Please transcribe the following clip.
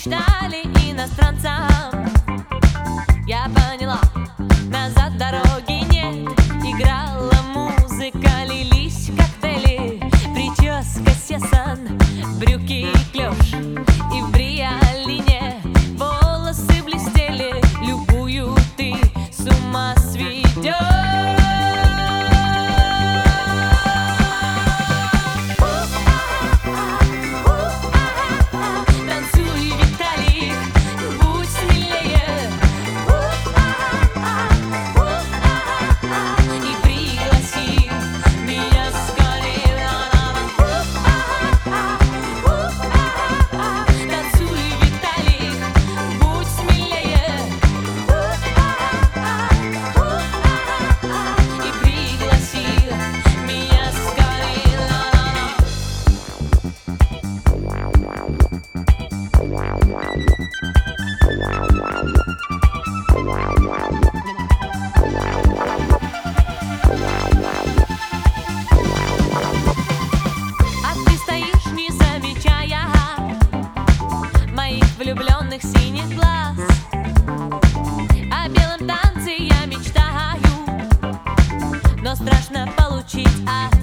мечтали иностранцам. Я поняла, назад дороги нет. Играла музыка, лились коктейли, прическа сесан, брюки клеш и в бриолине волосы блестели. Любую ты с ума сведешь. Влюбленных синих глаз, о белом танце я мечтаю, но страшно получить